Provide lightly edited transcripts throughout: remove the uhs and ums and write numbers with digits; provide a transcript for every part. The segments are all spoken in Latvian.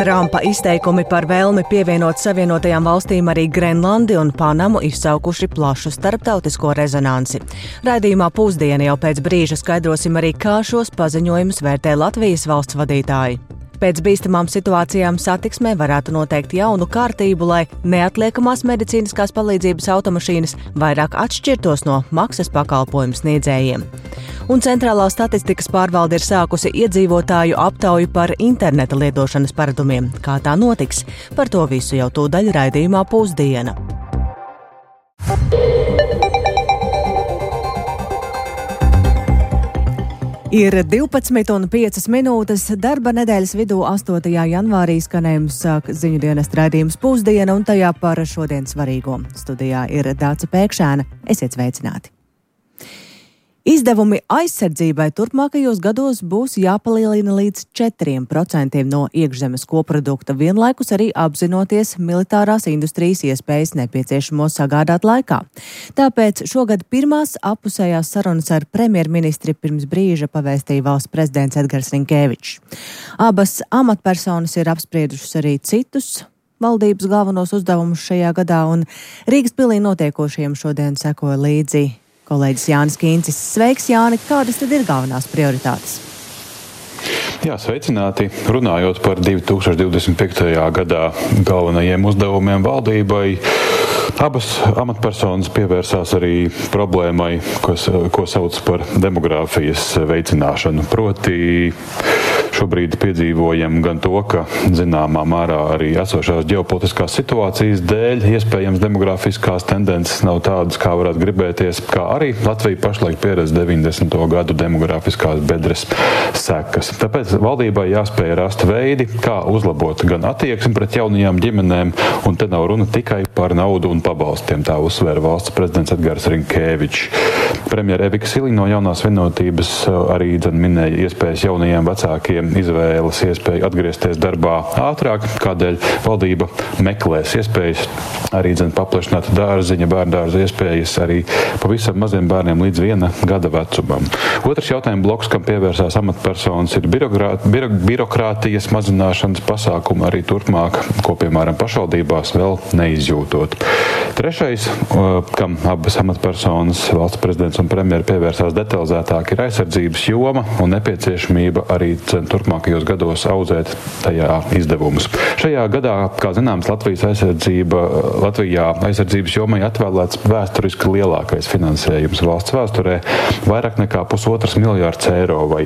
Trumpa izteikumi par vēlmi pievienot Savienotajām valstīm arī Grenlandi un Panamu izsaukuši plašu starptautisko rezonansi. Raidījumā Pusdiena jau pēc brīža skaidrosim arī, kā šos paziņojumus vērtē Latvijas valsts vadītāji. Pēc bīstamām situācijām satiksmē varētu noteikt jaunu kārtību, lai neatliekamās medicīniskās palīdzības automašīnas vairāk atšķirtos no maksas pakalpojumu sniedzējiem. Un Centrālā statistikas pārvalde ir sākusi iedzīvotāju aptauju par interneta lietošanas paradumiem. Kā tā notiks? Par to visu jau tūdaļ raidījumā Pusdiena. Ir 12:05. Darba nedēļas vidū 8. janvārī skanējums sāk ziņu dienesta raidījums Pusdiena un tajā par šodien svarīgo. Studijā ir Dāca Pēkšēna. Esiet sveicināti! Izdevumi aizsardzībai turpmākajos gados būs jāpalielina līdz 4% no iekšzemes koprodukta, vienlaikus arī apzinoties militārās industrijas iespējas nepieciešamo sagādāt laikā. Tāpēc šogad pirmās appusējās sarunas ar premjerministri pirms brīža pavēstīja valsts prezidents Edgars Rinkevičs. Abas amatpersonas ir apspriedušas arī citus valdības galvenos uzdevumus šajā gadā, un Rīgas pilī notiekošajiem šodien sekoja līdzi kolēģis Jānis Kīncis. Sveiks, Jāni! Kādas tad ir galvenās prioritātes? Jā, sveicināti! Runājot par 2025. gadā galvenajiem uzdevumiem valdībai, abas amatpersonas pievērsās arī problēmai, ko sauc par demogrāfijas veicināšanu. Proti, šobrīd piedzīvojam gan to, ka zināmā mērā arī esošās ģeopolitiskās situācijas dēļ iespējams demografiskās tendences nav tādas, kā varētu gribēties, kā arī Latvija pašlaik pieredz 90. gadu demografiskās bedres sekas. Tāpēc valdībai jāspēj rast veidi, kā uzlabot gan attieksmi pret jaunajām ģimenēm, un te nav runa tikai par naudu un pabalstiem, tā uzsvēra valsts prezidents Edgars Rinkevičs. Premjera Evika Siliņa no Jaunās vienotības arī minēja iespējas jaunajiem vecākiem izvēles iespēju atgriezties darbā ātrāk, kādēļ valdība meklēs iespējas arī paplašināt dārziņa, bērndārza iespējas arī pavisam maziem bērniem līdz 1 gada vecumam. Otrs jautājuma bloks, kam pievērsās amatpersonas, ir birokrātijas mazināšanas pasākumi arī turpmāk, ko piemēram pašvaldībās vēl neizjūtot. Trešais, kam abas amatpersonas, valsts prezidents un premjeri pievērsās detalizētāk, ir aizsardzības joma un nepieciešamība arī turpmākajos gados audzēt tajā izdevumus. Šajā gadā, kā zināms, Latvijā aizsardzības jomai atvēlēts vēsturiski lielākais finansējums valsts vēsturē - vairāk nekā 1,5 miljārds eiro vai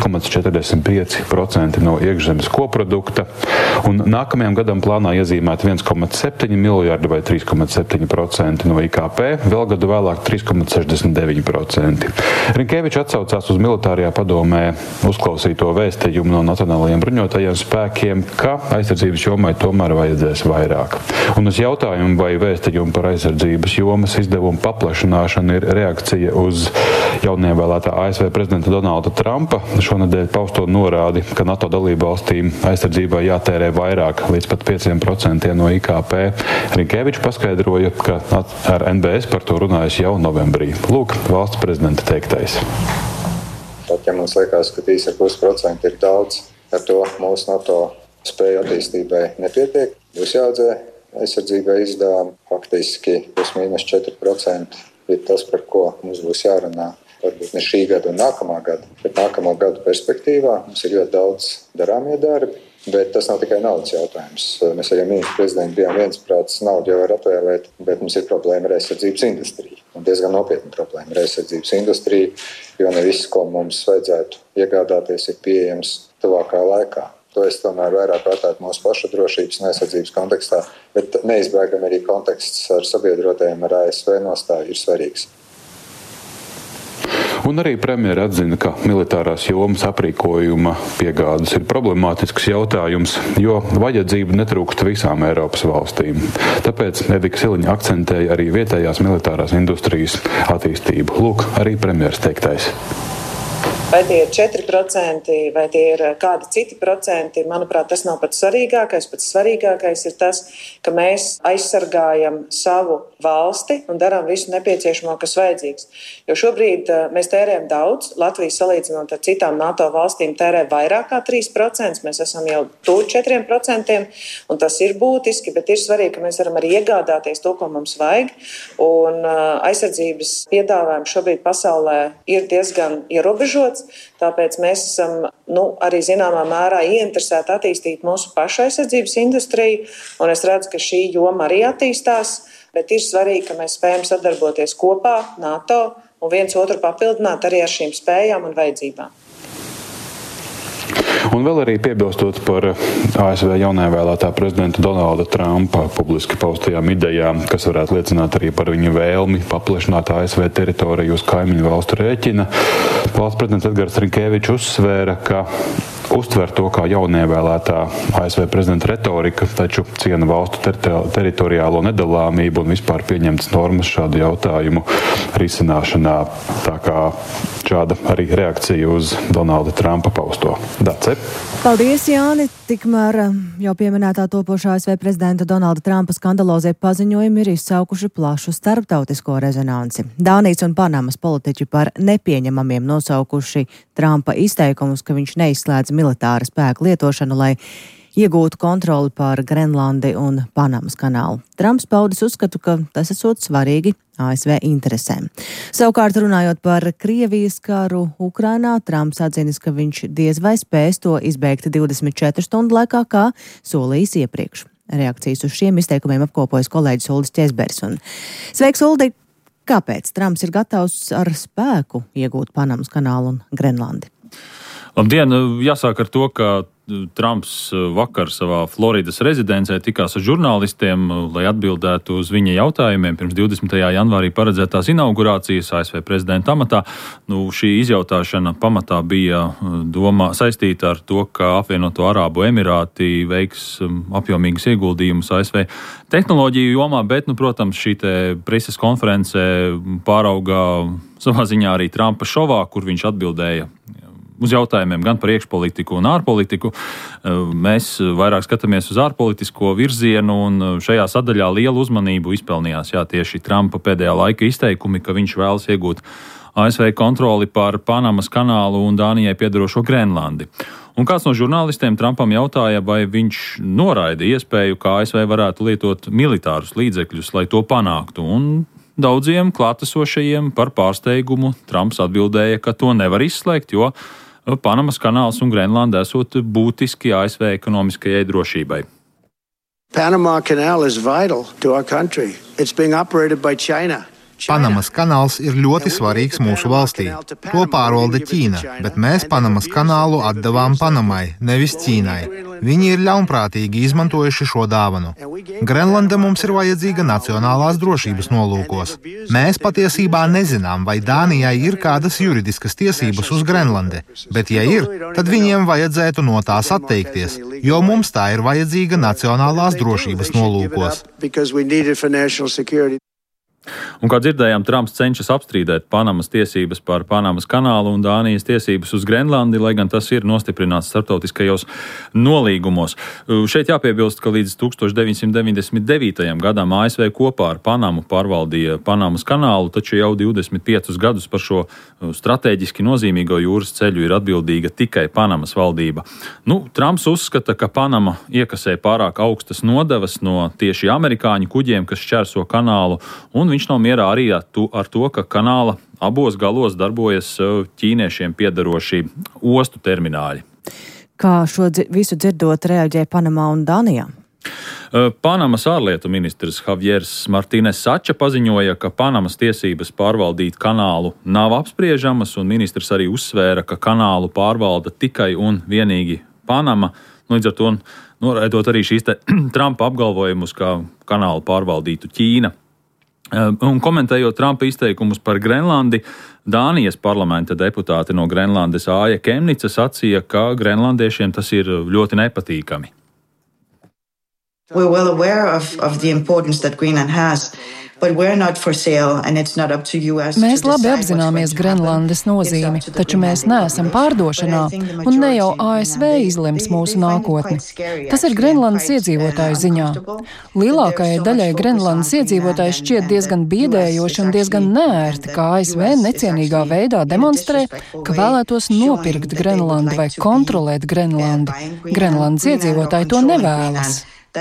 3,45% no iekšzemes koprodukta, un nākamajam gadam plānā iezīmēt 1,7 miljārdi vai 3,7% no IKP, vēl gadu vēlāk 3,69%. Rinkevičs atsaucās uz militārajā padomē uzklausīto vēstījumu no Nacionālajiem bruņotajiem spēkiem, ka aizsardzības jomai tomēr vajadzēs vairāk. Un uz jautājumu, vai vēstījumu par aizsardzības jomas izdevumu paplašināšanu ir reakcija uz jaunievēlētā ASV prezidenta Donalda Trumpa šonedēļ pausto norādi, ka NATO dalībvalstīm aizsardzībai jātērē vairāk, līdz pat 5% no IKP. Rinkevičs paskaidroja, ka ar NBS par to runājas jau novembrī. Lūk, valsts prezidenta teiktais. Pat ja mums liekas, ka 3,5% ir daudz, ar to mūsu NATO spēju attīstībai nepietiek. Būs jāaudzē aizsardzībai izdevumi. Faktiski +- 4% ir tas, par ko mums būs jārunā. Varbūt ne šī gada un nākamā gada, bet nākamo gadu perspektīvā mums ir ļoti daudz darāmie darbi. Bet tas nav tikai naudas jautājums. Mēs arī ministru prezidentu bijām viensprātis, naudu jau var atvēlēt, bet mums ir problēma ar aizsardzības industriju. Un diezgan nopietna problēma ar aizsardzības industriju, jo ne viss, ko mums vajadzētu iegādāties, ir pieejams tuvākā laikā. To es tomēr vairāk vērtētu mūsu pašu drošības un aizsardzības kontekstā, bet neizbēgami arī konteksts ar sabiedrotajiem ar ASV nostāju ir svarīgs. Un arī premjeri atzina, ka militārās jomas aprīkojuma piegādes ir problemātisks jautājums, jo vajadzību netrūkst visām Eiropas valstīm. Tāpēc Evika Siliņa akcentēja arī vietējās militārās industrijas attīstību. Lūk, arī premjeras teiktais. Vai tie ir 4%, vai tie ir kādi citi procenti, manuprāt, tas nav pats svarīgākais. Pats svarīgākais ir tas, ka mēs aizsargājam savu valsti un darām visu nepieciešamo, kas vajadzīgs. Jo šobrīd mēs tērējam daudz. Latvija salīdzinot ar citām NATO valstīm tērē vairāk kā 3%. Mēs esam jau tuvu 4%, un tas ir būtiski, bet ir svarīgi, ka mēs varam arī iegādāties to, ko mums vajag. Un aizsardzības piedāvājums šobrīd pasaulē ir diezgan ierobežots. Tāpēc mēs esam arī zināmā mērā ieinteresēti attīstīt mūsu pašu aizsardzības industriju, un es redzu, ka šī joma arī attīstās, bet ir svarīgi, ka mēs spējam sadarboties kopā NATO un viens otru papildināt arī ar šīm spējām un vajadzībām. Un vēl arī piebilstot par ASV jaunēvēlētā prezidenta Donalda Trumpa publiski paustajām idejām, kas varētu liecināt arī par viņa vēlmi paplašināt ASV teritoriju uz kaimiņu valstu rēķina. Valsts prezidents Edgars Rinkēvičs uzsvēra, ka uztver to kā jaunievēlētā ASV prezidenta retorika, taču ciena valstu teritoriālo nedalāmību un vispār pieņemtas normas šādu jautājumu risināšanā. Tā kā šāda arī reakcija uz Donalda Trumpa pausto. Dace. Paldies, Jāni! Tikmēr jau pieminētā topošā ASV prezidenta Donalda Trumpa skandalozie paziņojumi ir izsaukuši plašu starptautisko rezonanci. Dānijas un Panamas politiķi par nepieņemamiem nosaukuši Trumpa izteikumus, ka viņš neizslēdz militāra spēka lietošanu, lai iegūtu kontroli pār Grenlandi un Panamas kanālu. Trumps paudis uzskatu, ka tas esot svarīgi ASV interesēm. Savukārt, runājot par Krievijas karu Ukrainā, Trumps atzinis, ka viņš diez vai spēs to izbeigt 24 stundu laikā, kā solījis iepriekš. Reakcijas uz šiem izteikumiem apkopojas kolēģis Uldis Ķesberis. Sveiks, Uldi! Kāpēc Trumps ir gatavs ar spēku iegūt Panamas kanālu un Grenlandi? Labdien! Jāsāk ar to, ka Trumps vakar savā Floridas rezidencē tikās ar žurnālistiem, lai atbildētu uz viņa jautājumiem pirms 20. janvārī paredzētās inaugurācijas ASV prezidenta amatā. Šī izjautāšana pamatā bija saistīta ar to, ka apvienoto Arābu Emirāti veiks apjomīgus ieguldījumus ASV tehnoloģiju jomā, bet, protams, šī preses konference pāraugā savā ziņā arī Trumpa šovā, kur viņš atbildēja uz jautājumiem gan par iekšpolitiku un ārpolitiku. Mēs vairāk skatāmies uz ārpolitisko virzienu, un šajā sadaļā lielu uzmanību izpelnījās tieši Trumpa pēdējā laika izteikumi, ka viņš vēlas iegūt ASV kontroli pār Panamas kanālu un Dānijai piedarošo Grenlandi. Un kāds no žurnālistiem Trumpam jautāja, vai viņš noraida iespēju, ka ASV varētu lietot militārus līdzekļus, lai to panāktu. Un daudziem klātesošajiem par pārsteigumu Trumps atbildēja, ka to nevar izslēgt, jo Panamas kanāls un Grenlanda esot būtiski ASV ekonomiskajai drošībai. Panama Canal is vital to our country. It's being operated by China. Panamas kanāls ir ļoti svarīgs mūsu valstī. To pārvalda Ķīna, bet mēs Panamas kanālu atdevām Panamai, nevis Ķīnai. Viņi ir ļaunprātīgi izmantojuši šo dāvanu. Grenlanda mums ir vajadzīga nacionālās drošības nolūkos. Mēs patiesībā nezinām, vai Dānijai ir kādas juridiskas tiesības uz Grenlandi, bet ja ir, tad viņiem vajadzētu no tās atteikties, jo mums tā ir vajadzīga nacionālās drošības nolūkos. Un, kā dzirdējām, Trumps cenšas apstrīdēt Panamas tiesības par Panamas kanālu un Dānijas tiesības uz Grenlandi, lai gan tas ir nostiprināts starptautiskajos nolīgumos. Šeit jāpiebilst, ka līdz 1999. gadam ASV kopā ar Panamu pārvaldīja Panamas kanālu, taču jau 25 gadus par šo strateģiski nozīmīgo jūras ceļu ir atbildīga tikai Panamas valdība. Trumps uzskata, ka Panama iekasē pārāk augstas nodevas no tieši amerikāņu kuģiem, kas šķērso kanālu, un viņš nav mierā arī ar to, ka kanāla abos galos darbojas ķīniešiem piedaroši ostu termināļi. Kā šo visu dzirdot reaģēja Panamā un Dānijā? Panamas ārlietu ministrs Javieris Martīnes Sača paziņoja, ka Panamas tiesības pārvaldīt kanālu nav apspriežamas, un ministrs arī uzsvēra, ka kanālu pārvalda tikai un vienīgi Panama. Līdz ar to noraidot arī šīs Trumpa apgalvojumus, ka kanālu pārvaldītu Ķīna. Un komentējot Trumpa izteikumus par Grenlandi, Dānijas parlamenta deputāte no Grenlandes Āja Kemnica sacīja, ka grenlandiešiem tas ir ļoti nepatīkami. We're well aware of the importance that Greenland has. Mēs labi apzināmies Grenlandes nozīmi, taču mēs neesam pārdošanā, un ne jau ASV izlems mūsu nākotni. Tas ir Grenlandes iedzīvotāju ziņā. Lielākajai daļai Grenlandes iedzīvotāji šķiet diezgan biedējoši un diezgan neērti, kā ASV necienīgā veidā demonstrē, ka vēlētos nopirkt Grenlandi vai kontrolēt Grenlandi. Grenlandes iedzīvotāji to nevēlas.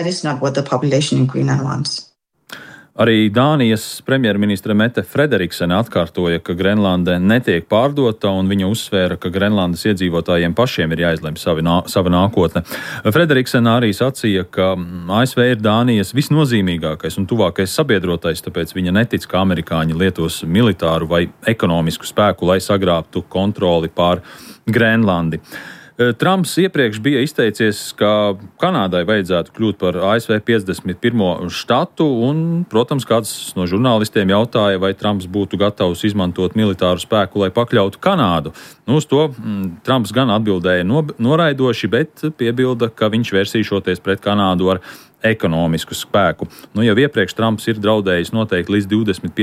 Arī Dānijas premjerministre Mette Frederiksen atkārtoja, ka Grenlande netiek pārdota, un viņa uzsvēra, ka Grenlandes iedzīvotājiem pašiem ir jāizlemj sava nākotne. Frederiksen arī sacīja, ka ASV ir Dānijas visnozīmīgākais un tuvākais sabiedrotais, tāpēc viņa netic, ka amerikāņi lietos militāru vai ekonomisku spēku, lai sagrābtu kontroli pār Grenlandi. Trumps iepriekš bija izteicies, ka Kanādai vajadzētu kļūt par ASV 51. štatu, un, protams, kāds no žurnālistiem jautāja, vai Trumps būtu gatavs izmantot militāru spēku, lai pakļautu Kanādu. Uz to Trumps gan atbildēja noraidoši, bet piebilda, ka viņš vērsīšoties pret Kanādu ar ekonomisku spēku. Jau iepriekš Trumps ir draudējis noteikti līdz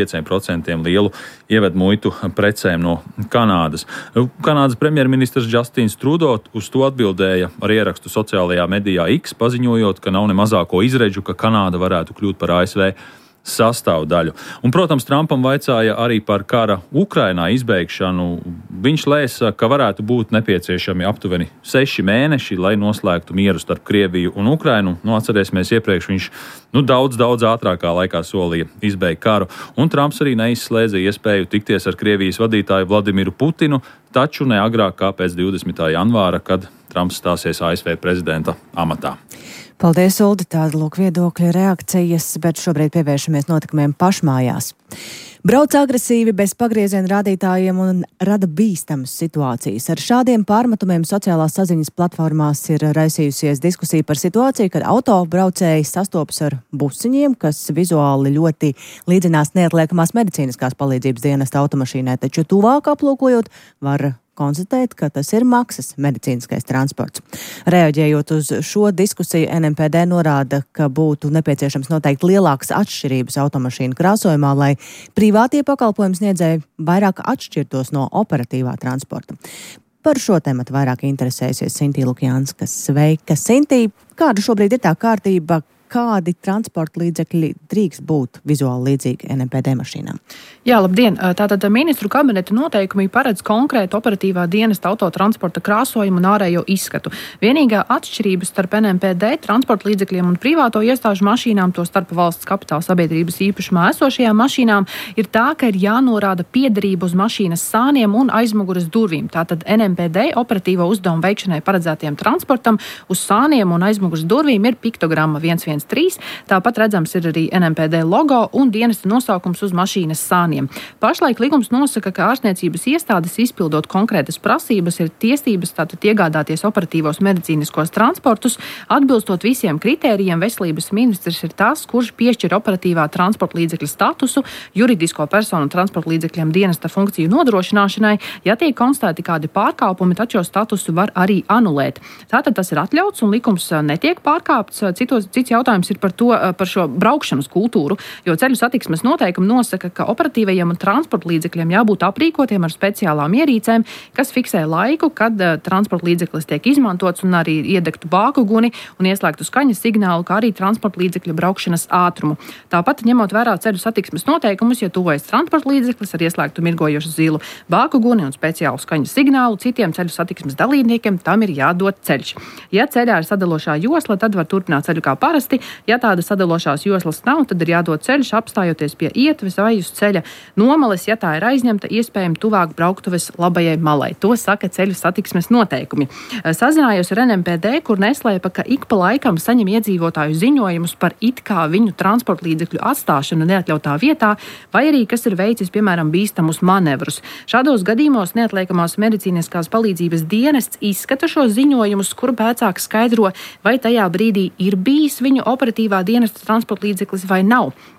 25% lielu ievedu muitu precēm no Kanādas. Kanādas premjerministrs Justins Trudeau uz to atbildēja ar ierakstu sociālajā medijā X, paziņojot, ka nav ne mazāko izredzu, ka Kanāda varētu kļūt par ASV sastāvdaļu. Un, protams, Trumpam vaicāja arī par kara Ukrainā izbeigšanu. Viņš lēsa, ka varētu būt nepieciešami aptuveni 6 mēneši, lai noslēgtu mieru starp Krieviju un Ukrainu. Atcerēsimies, iepriekš viņš daudz ātrākā laikā solīja izbeigt karu. Un Trumps arī neizslēdza iespēju tikties ar Krievijas vadītāju Vladimiru Putinu, taču ne agrāk kā pēc 20. janvāra, kad Trumps stāsies ASV prezidenta amatā. Paldies, Uldi, tāda lūk viedokļa reakcijas, bet šobrīd pievēršamies notikumiem pašmājās. Brauc agresīvi bez pagrieziena rādītājiem un rada bīstamas situācijas. Ar šādiem pārmetumiem sociālās saziņas platformās ir raisījusies diskusija par situāciju, kad autobraucēji sastopas ar busiņiem, kas vizuāli ļoti līdzinās neatliekamās medicīniskās palīdzības dienesta automašīnai, taču tuvāk aplūkojot var konstatēt, ka tas ir maksas medicīniskais transports. Reaģējot uz šo diskusiju, NMPD norāda, ka būtu nepieciešams noteikt lielākas atšķirības automašīnu krāsojumā, lai privātie pakalpojumu sniedzēji vairāk atšķirtos no operatīvā transporta. Par šo tematu vairāk interesējusies Sintī Lukjānska. Sveika, Sintī! Kāda šobrīd ir tā kārtība? Kādi transporta līdzekļi drīkst būt vizuāli līdzīgi NMPD mašīnām? Jā, labdien! Tātad ministru kabineta noteikumi paredz konkrētu operatīvā dienesta autotransporta krāsojumu un ārējo izskatu. Vienīgā atšķirība starp NMPD transporta līdzekļiem un privāto iestāžu mašīnām, to starp valsts kapitāla sabiedrības īpašumā esošajām mašīnām, ir tā, ka ir jānorāda piederība uz mašīnas sāniem un aizmuguras durvīm. Tātad NMPD operatīvo uzdevumu veikšanai paredzētiem transportam uz sāniem un aizmuguras durvīm ir piktogramma 113. Tāpat redzams ir arī NMPD logo un dienesta nosaukums uz mašīnas sāniem. Pašlaik likums nosaka, ka ārstniecības iestādes izpildot konkrētas prasības ir tiesības tātad iegādāties operatīvos medicīniskos transportus, atbilstot visiem kritērijiem. Veselības ministrs ir tas, kurš piešķir operatīvā transporta līdzekļa statusu juridisko personu transporta līdzekļiem dienesta funkciju nodrošināšanai. Ja tiek konstatēti kādi pārkāpumi, tad šo statusu var arī anulēt. Tātad tas ir atļauts un likums netiek pārkāpts. Cits jautājums ir par šo braukšanas kultūru, jo ceļu satiksmes noteikumi nosaka, ka operatīvajiem un transporta līdzekļiem jābūt aprīkotiem ar speciālām ierīcēm, kas fiksē laiku, kad transporta līdzeklis tiek izmantots, un arī iedegtu bākuguni un ieslēgtu skaņas signālu, kā arī transporta līdzekļa braukšanas ātrumu. Tāpat, ņemot vērā ceļu satiksmes noteikumus, ja tuvojas transporta līdzeklis ar ieslēgtu mirgojošu zilu bākuguni un speciālu skaņas signālu, citiem ceļu satiksmes dalībniekiem tam ir jādod ceļš. Ja ceļā ir sadalošā josla, tad var turpināt ceļu kā parasti. Ja tāda sadalošās joslas nav, tad ir jādod ceļš, apstājoties pie ietves vai uz ceļa nomales, ja tā ir aizņemta, iespējami tuvāk brauktuves labajai malai. To saka ceļu satiksmes noteikumi. Sazinājos ar NMPD, kur neslēpa, ka ik pa laikam saņem iedzīvotāju ziņojumus par it kā viņu transporta līdzekļu atstāšanu neatļautā vietā, vai arī kas ir veicis, piemēram, bīstamus manevrus. Šādos gadījumos neatliekamās medicīniskās palīdzības dienests izskata šos ziņojumus, kur pēcāk skaidro, vai tajā brīdī ir bijis viņu operatīvā dienesta transporta līdzeklis vai nav.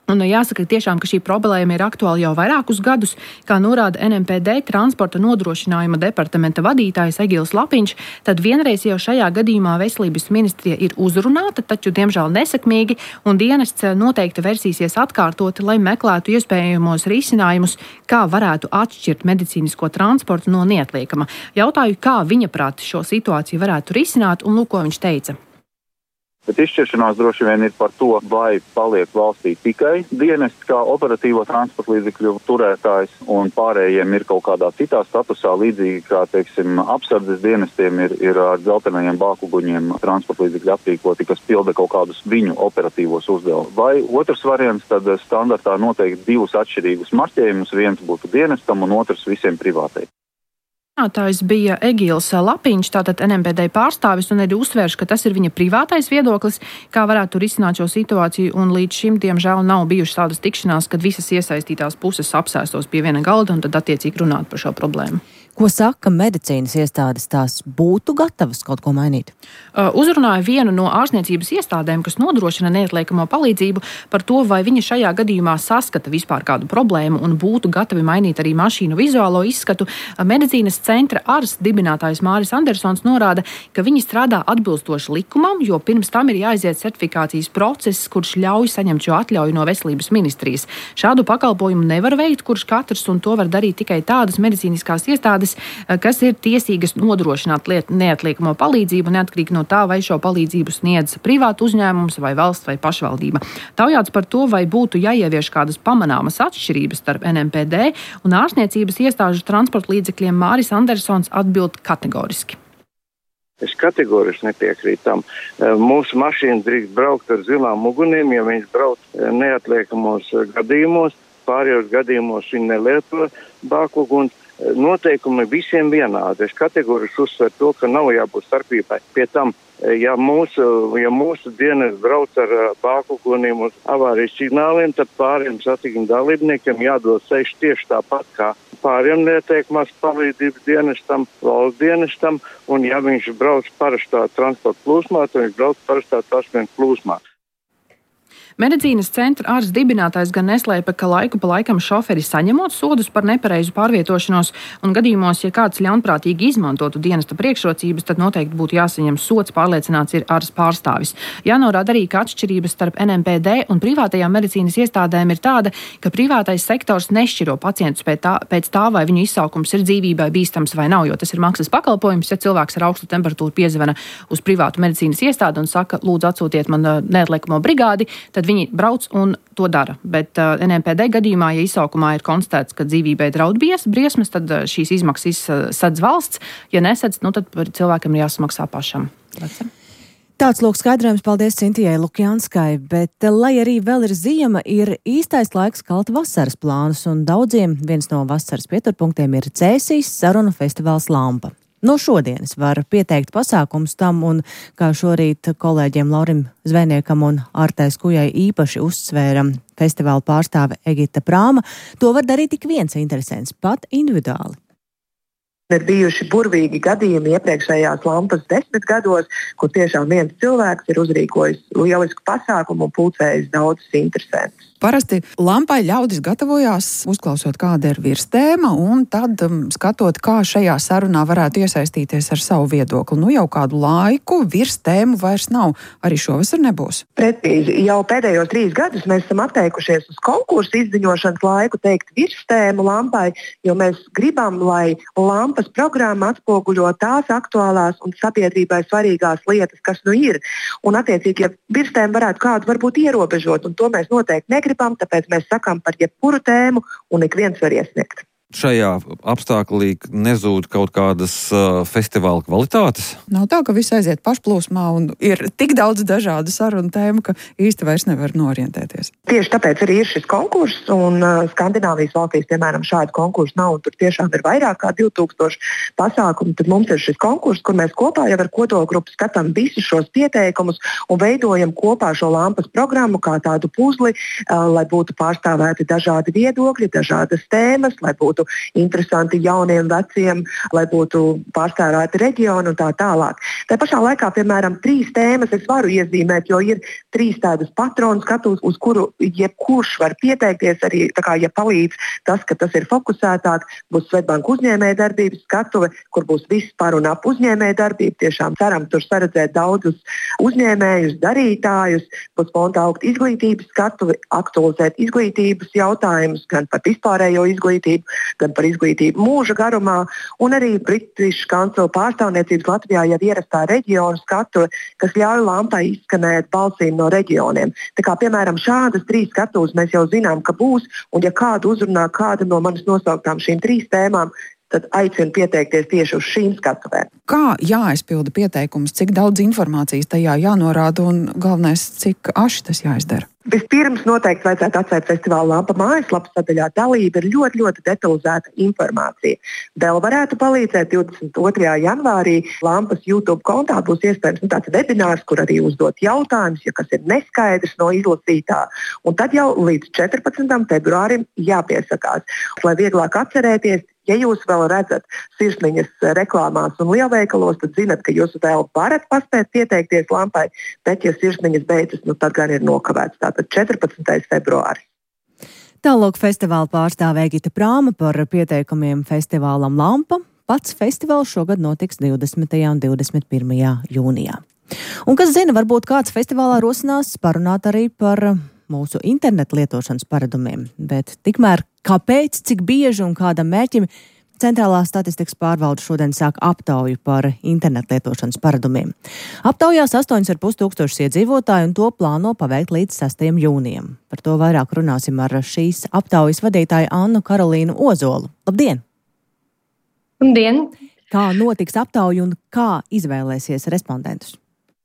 Un jāsaka tiešām, ka šī problēma ir aktuāla jau vairākus gadus, kā norāda NMPD transporta nodrošinājuma departamenta vadītājs Egils Lapiņš, tad vienreiz jau šajā gadījumā veselības ministrija ir uzrunāta, taču diemžēl nesekmīgi, un dienests noteikti versīsies atkārtoti, lai meklētu iespējamos risinājumus, kā varētu atšķirt medicīnisko transportu no neatliekama. Jautāju, kā viņa prāt šo situāciju varētu risināt, un lūk, ko viņš teica. Bet izšķiršanās droši vien ir par to, vai paliek valstī tikai dienests kā operatīvo transporta līdzekļu turētājs un pārējiem ir kaut kādā citā statusā, līdzīgi kā, teiksim, apsardzes dienestiem ir ar dzeltenajiem bākuguņiem transporta līdzekļu aprīkoti, kas pilda kaut kādus viņu operatīvos uzdevumus. Vai otrs variants, tad standartā noteikti divus atšķirīgus marķējumus, viens būtu dienestam un otrs visiem privātajiem. Runātājs bija Egils Lapiņš, tātad NMPD pārstāvis, un arī uzsvērš, ka tas ir viņa privātais viedoklis, kā varētu risināt šo situāciju, un līdz šim, diemžēl, nav bijušas tādas tikšanās, kad visas iesaistītās puses apsēstos pie viena galda un tad attiecīgi runāt par šo problēmu. Ko saka medicīnas iestādes, tās būtu gatavas kaut ko mainīt? Uzrunāja vienu no ārstniecības iestādēm, kas nodrošina neatliekamo palīdzību, par to, vai viņi šajā gadījumā saskata vispār kādu problēmu un būtu gatavi mainīt arī mašīnu vizuālo izskatu. Medicīnas centra ārsts dibinātājs Māris Andersons norāda, ka viņi strādā atbilstoši likumam, jo pirms tam ir jāiziet certifikācijas process, kurš ļauj saņemt šo atļauju no veselības ministrijas. Šādu pakalpojumu nevar veikt, kurš katrs, un to var darīt tikai tādas medicīniskās iestādes, kas ir tiesīgas nodrošināt neatliekamo palīdzību, neatkarīgi no tā, vai šo palīdzību sniedz privātu uzņēmums vai valsts vai pašvaldība. Taujāts par to, vai būtu jāievieš kādas pamanāmas atšķirības starp NMPD un ārstniecības iestāžu transporta līdzekļiem, Māris Andersons atbild kategoriski. Es kategoriski nepiekrītu tam. Mūsu mašīnas drīkst braukt ar zilām uguniem, ja viņš brauc neatliekamos gadījumos, pārējos gadījumos viņi nelieto bākuguns. Noteikumi visiem vienādi. Es kategoriski uzsveru to, ka nav jābūt starpībai. Pie tam, ja mūsu dienas brauc ar bākuguniem uz avārijas signāliem, tad pāriem satiksmes dalībniekiem jādod ceļš tieši tāpat kā pāriem neatiekamās palīdzības dienestam, valsts dienestam, un ja viņš brauc parastā transporta plūsmā, tad viņš brauc parastā transporta plūsmā. Medicīnas centra ārsts dibinātājs gan neslēpa, ka laiku pa laikam šoferi saņemot sodus par nepareizu pārvietošanos, un gadījumos, ja kāds ļaunprātīgi izmantotu dienesta priekšrocības, tad noteikti būtu jāsaņem sods, pārliecināts ir ārsts pārstāvis. Jānorāda arī, ka atšķirības starp NMPD un privātajām medicīnas iestādēm ir tāda, ka privātais sektors nešķiro pacientus pēc tā, vai viņu izsaukums ir dzīvībai bīstams vai nav, jo tas ir maksas pakalpojums. Ja cilvēks ar augstu temperatūru piezvana uz privātu medicīnas iestādi un saka, lūdzu atsūtiet man neatliekamo brigādi, tad viņi brauc un to dara. Bet NMPD gadījumā, ja izsaukumā ir konstatēts, ka dzīvībai draud briesmas, tad šīs izmaksas sadz valsts. Ja nesadz, tad cilvēkam ir jāsamaksā pašam. Tāds lūk skaidrojums, paldies Cintijai Lukjanskai, bet lai arī vēl ir ziema, ir īstais laiks kalt vasaras plānus, un daudziem viens no vasaras pieturpunktiem ir Cēsīs sarunu festivāls Lampa. No šodienas var pieteikt pasākums tam, un kā šorīt kolēģiem Laurim Zvejniekam un Artai Skujai īpaši uzsvēra festivāla pārstāve Egita Prāma, to var darīt tik viens interesants, pat individuāli. Ir bijuši burvīgi gadījumi iepriekšējās Lampas 10 gados, kur tiešām viens cilvēks ir uzrīkojis lielisku pasākumu un pulcējis daudzus interesantus. Parasti Lampai ļaudis gatavojās, uzklausot, kāda ir virstēma, un tad skatot, kā šajā sarunā varētu iesaistīties ar savu viedokli. Nu jau kādu laiku virstēmu vairs nav, arī šovasar nebūs. Precīzi, jau pēdējos 3 gadus mēs esam atteikušies uz konkursu izziņošanas laiku teikt virstēmu Lampai, jo mēs gribam, lai Lampas programma atspoguļo tās aktuālās un sabiedrībai svarīgās lietas, kas nu ir. Un attiecīgi, ja virstēma varētu kādu varbūt ierobežot, un to mēs noteikti negribam, tāpēc mēs sakām par jebkuru tēmu, un ik viens var iesniegt. Šajā apstāklī nezūd kaut kādas festivāla kvalitātes? Nav tā, ka viss aiziet pašplūsmā un ir tik daudz dažādu sarunu tēmu, ka īsti vairs nevar norientēties. Tieši tāpēc arī ir šis konkurss, un Skandināvijas valstīs, piemēram, šādu konkursu nav, un tur tiešām ir vairāk kā 2000 pasākumu. Tad mums ir šis konkurss, kur mēs kopā jau ar kodolgrupu skatām visus šos pieteikumus un veidojam kopā šo Lampas programmu kā tādu puzli, lai būtu pārstāvēti dažādi viedokļi, dažādas tēmas, lai būtu būtu interesanti jauniem, veciem, lai būtu pārstāvēti reģioni un tā tālāk. Tā pašā laikā, piemēram, 3 tēmas es varu iezīmēt, jo ir 3 tādas patronu skatus, uz kuru jebkurš var pieteikties. Arī, ja palīdz tas, ka tas ir fokusētāk, būs Svetbanka uzņēmējdarbības skatuve, kur būs viss par un ap uzņēmējdarbību. Tiešām ceram tur saredzēt daudzus uzņēmējus, darītājus, būs fonda augt izglītības skatuve, aktualizēt izglītības jautājumus gan par vispārējo izglītību, gan par izglītību mūža garumā, un arī British Council pārstāvniecības Latvijā jau ierastā reģionu skatuve, kas ļauj lampai izskanēt balsīm no reģioniem. Tā kā, piemēram, šādas 3 skatuves mēs jau zinām, ka būs, un ja kādu uzrunā kāda no manas nosauktām šīm 3 tēmām, tad aicinu pieteikties tieši uz šīm skatuvēm. Kā jāaizpilda pieteikums, cik daudz informācijas tajā jānorāda un galvenais, cik aši tas jāizdara? Vispirms noteikti vajadzētu atvērt festivāla Lampa mājaslapas sadaļā dalība ir ļoti, ļoti detalizēta informācija. Vēl varētu palīdzēt 22. janvārī Lampas YouTube kontā būs iespējams tāds webinārs, kur arī uzdot jautājumus, ja kas ir neskaidrs no izlasītā. Un tad jau līdz 14. februārim jāpiesakās. Lai vieglāk atcerēties, ja jūs vēl redzat sirsniņas reklāmās un lielveikalos, tad zinat, ka jūs vēl varat paspēt pieteikties Lampai, bet ja sirsniņas beidzas, tad gan ir nokavēts. Tātad 14. februāris. Tālāk festivāla pārstāve Egita Prāma par pieteikumiem festivālam Lampa. Pats festivāls šogad notiks 20. un 21. jūnijā. Un kas zina, varbūt kāds festivālā rosinās parunāt arī par mūsu internetu lietošanas paradumiem. Bet tikmēr kāpēc, cik bieži un kādam mērķim Centrālā statistikas pārvalde šodien sāk aptauju par internetu lietošanas paradumiem. Aptaujās 8,5 tūkstošus iedzīvotāju un to plāno paveikt līdz 6. jūnijam. Par to vairāk runāsim ar šīs aptaujas vadītāju Annu Karolīnu Ozolu. Labdien! Labdien! Kā notiks aptauja un kā izvēlēsies respondentus?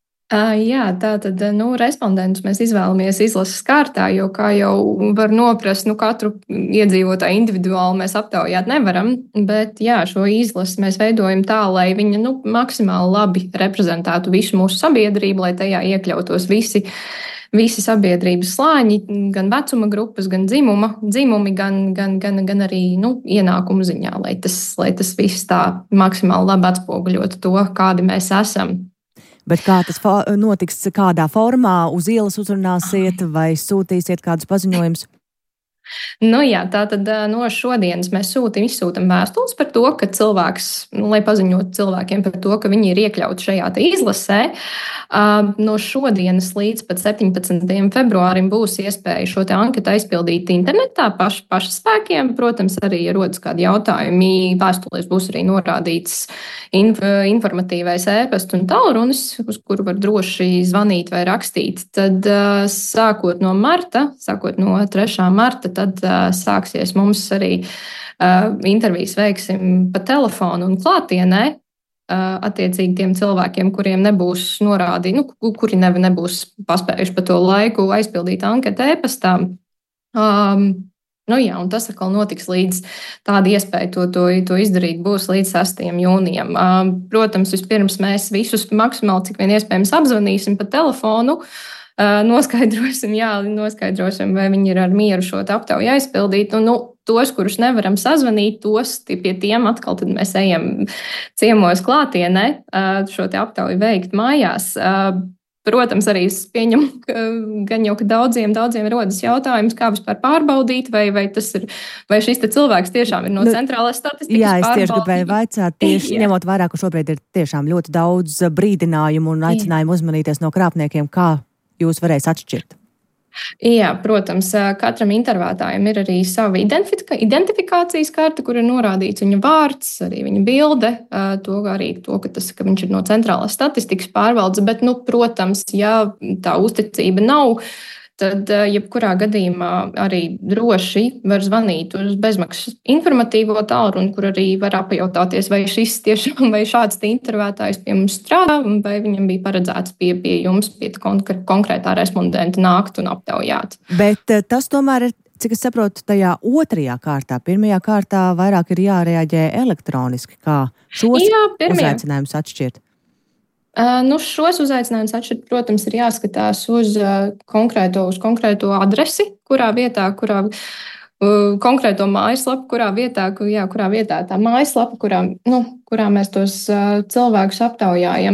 Jā, tātad, respondentus mēs izvēlamies izlases kārtā, jo, kā jau var noprast, katru iedzīvotāju individuāli mēs aptaujāt nevaram, bet jā, šo izlasi mēs veidojam tā, lai viņa, maksimāli labi reprezentētu visu mūsu sabiedrību, lai tajā iekļautos visi sabiedrības slāņi, gan vecuma grupas, gan dzimumi, gan arī, ienākumu ziņā, lai tas viss tā maksimāli labi atspoguļotu to, kādi mēs esam. Bet kā tas notiks, kādā formā, uz ielas uzrunāsiet vai sūtīsiet kādus paziņojumus? Jā, tātad no šodienas mēs izsūtam vēstules par to, ka cilvēks, lai paziņotu cilvēkiem par to, ka viņi ir iekļauti šajā izlasē. No šodienas līdz pat 17. februārim būs iespēja šo anketu aizpildīt internetā paša spēkiem. Protams, arī, ja rodas kādi jautājumi, vēstulēs būs arī norādīts informatīvais e-pasta un tālrunis, uz kuru var droši zvanīt vai rakstīt. Tad sākot no 3. marta, tad sāksies mums arī intervijas veiksim pa telefonu un klātienē. Attiecīgi tiem cilvēkiem, kuriem nebūs norādīti, kuri nebūs paspējuši pa to laiku aizpildīt anketu e-pastā. Un tas atkal notiks līdz tāda iespēja to izdarīt būs līdz 6. jūnijam. Protams, vispirms mēs visus maksimāli, cik vien iespējams, apzvanīsim pa telefonu, noskaidrosim, vai viņi ir ar mieru šo aptauju aizpildīt. Tos, kurus nevaram sazvanīt, pie tiem atkal tad mēs ejam ciemos klātienē šo aptauju veikt mājās. Protams, arī es pieņemu, ka daudziem rodas jautājums, kā vispār pārbaudīt, vai šis cilvēks tiešām ir no centrālās statistikas. Jā, es tieši gribēju vaicāt, ņemot vērā, ka šobrīd ir tiešām ļoti daudz brīdinājumu un aicinājumu uzmanīties no krāpniekiem, kā jūs varēs atšķirt? Jā, protams, katram intervētājam ir arī sava identifikācijas karte, kur ir norādīts viņa vārds, arī viņa bilde, ka viņš ir no centrālās statistikas pārvaldes, bet, protams, ja tā uzticība nav, tad jebkurā gadījumā arī droši var zvanīt uz bezmaksas informatīvo tālruni, kur arī var apjautāties, vai šāds intervētājs pie mums strādā, vai viņam bija paredzēts pie jums, pie konkrētā respondenta nākt un aptaujāt. Bet tas tomēr ir, cik es saprotu, tajā 2. kārtā. 1. kārtā vairāk ir jārēģē elektroniski, kā šos uzaicinājumus atšķirt. Šos uzaicinājumus atšķirt, protams, ir jāskatās uz konkrēto adresi, kurā vietā, konkrēto mājaslapu, kurā vietā tā mājaslapa, kurā mēs tos cilvēkus aptaujājam,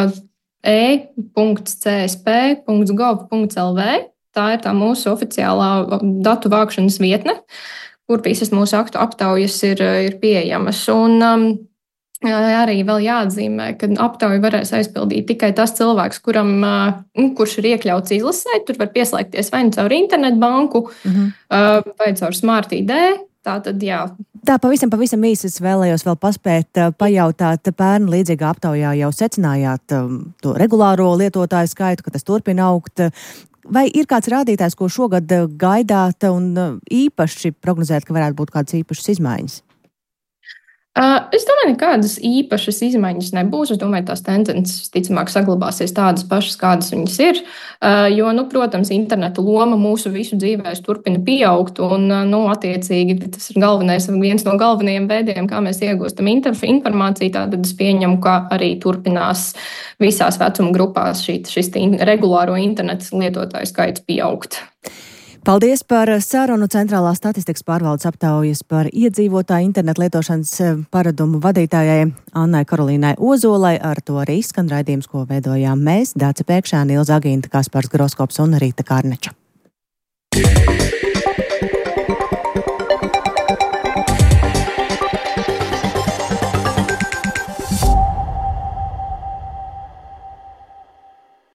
e.csp.gov.lv. Tā ir tā mūsu oficiālā datu vākšanas vietne, kur visas mūsu aptaujas ir pieejamas. Un arī vēl jāatzīmē, ka aptauju varēs aizpildīt tikai tas cilvēks, kurš ir iekļauts izlasē. Tur var pieslēgties vai nu caur internetbanku, vai caur Smart ID. Tātad, jā. Tā pavisam īsi es vēlējos vēl paspēt pajautāt, pērn līdzīgā aptaujā jau secinājāt to regulāro lietotāju skaitu, ka tas turpina augt. Vai ir kāds rādītājs, ko šogad gaidāt un īpaši prognozēt, ka varētu būt kādas īpašas izmaiņas? Es domāju, nekādas īpašas izmaiņas nebūs. Es domāju, tās tendences ticamāk saglabāsies tādas pašas, kādas viņas ir. Jo, protams, interneta loma mūsu visu dzīvēs turpina pieaugt. Un, attiecīgi, tas ir viens no galvenajiem veidiem, kā mēs iegūstam informāciju. Tātad es pieņemu, ka arī turpinās visās vecuma grupās šis regulāro internetu lietotāju skaits pieaugt. Paldies par sarunu Centrālās statistikas pārvaldes aptaujas par iedzīvotāju internetu lietošanas paradumu vadītājai Annai Karolīnai Ozolai. Ar to arī izskan raidījums, ko veidojām mēs, Dāce Pēkšēna, Ilza Agīnta, Kaspars Groskops un Rīta Kārneča.